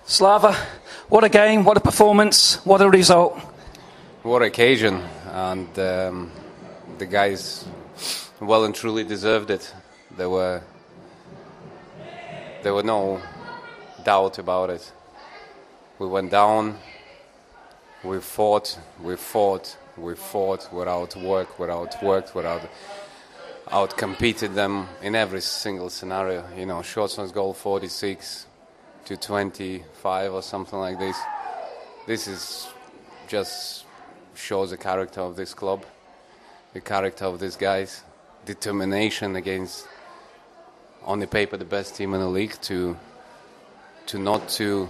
Slava, what a game, what a performance, what a result. What occasion, and the guys well and truly deserved it. There were no doubt about it. We went down, we fought without out-competed them in every single scenario. You know, shots on goal 46 to 25 or something like this. This is just shows the character of this club, the character of these guys, determination against, on the paper, the best team in the league, to not to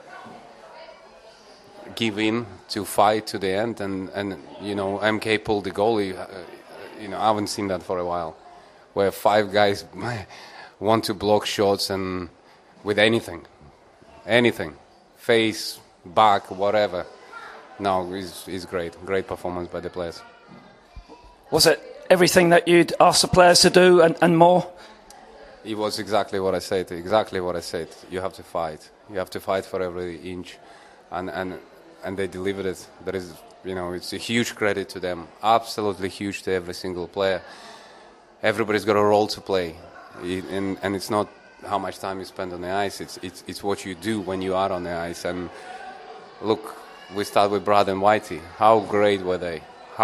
give in, to fight to the end, and you know, MK pulled the goalie. You know, I haven't seen that for a while, where five guys want to block shots and with anything, face, back, whatever. No, it's great performance by the players. Was it everything that you'd asked the players to do and more? It was exactly what I said. You have to fight. You have to fight for every inch, and they delivered it. There is, you know, it's a huge credit to them. Absolutely huge to every single player. Everybody's got a role to play, and it's not how much time you spend on the ice. It's what you do when you are on the ice. And look, we start with Brad and Whitey. How great were they?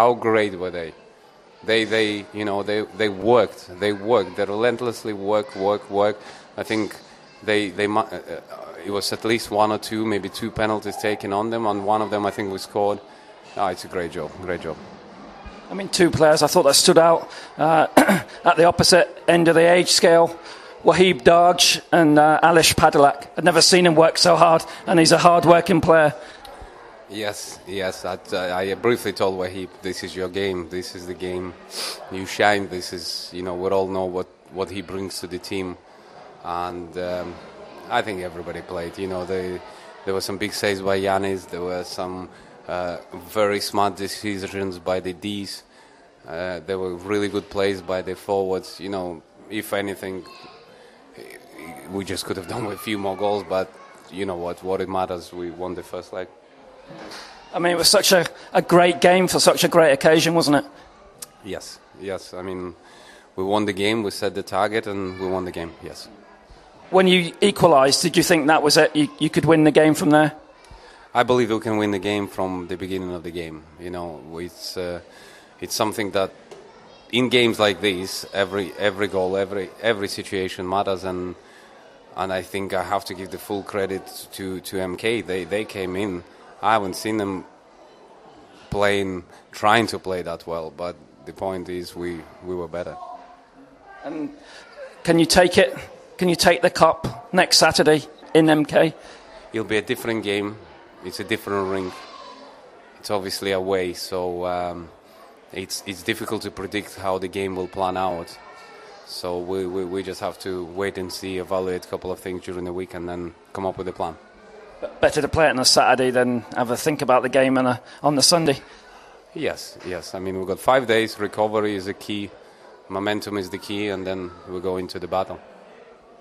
They worked. They relentlessly work. I think it was at least one or two, maybe two penalties taken on them. On one of them, I think we scored. It's a great job. I mean, two players I thought that stood out at the opposite end of the age scale. Wahib Darj and Alish Padalak. I'd never seen him work so hard, and he's a hard-working player. Yes. I briefly told Wahib, this is your game. This is the game. You shine. This is, you know, we all know what he brings to the team. And I think everybody played. You know, there were some big saves by Yanis. There were some very smart decisions by the Ds. There were really good plays by the forwards. You know, if anything, we just could have done with a few more goals. But you know what it matters, we won the first leg. I mean, it was such a great game for such a great occasion, wasn't it? Yes. I mean, we won the game, we set the target, and we won the game, yes. When you equalised, did you think that was it? You could win the game from there? I believe we can win the game from the beginning of the game. You know, it's something that in games like these, every goal, every situation matters, and I think I have to give the full credit to MK. They came in. I haven't seen them trying to play that well, but the point is we were better. And can you take it? Can you take the cup next Saturday in MK? It'll be a different game. It's a different rink. It's obviously away, so it's difficult to predict how the game will plan out. So we just have to wait and see, evaluate a couple of things during the week, and then come up with a plan. Better to play it on a Saturday than have a think about the game on the Sunday. Yes. I mean, we've got 5 days. Recovery is the key. Momentum is the key, and then we go into the battle.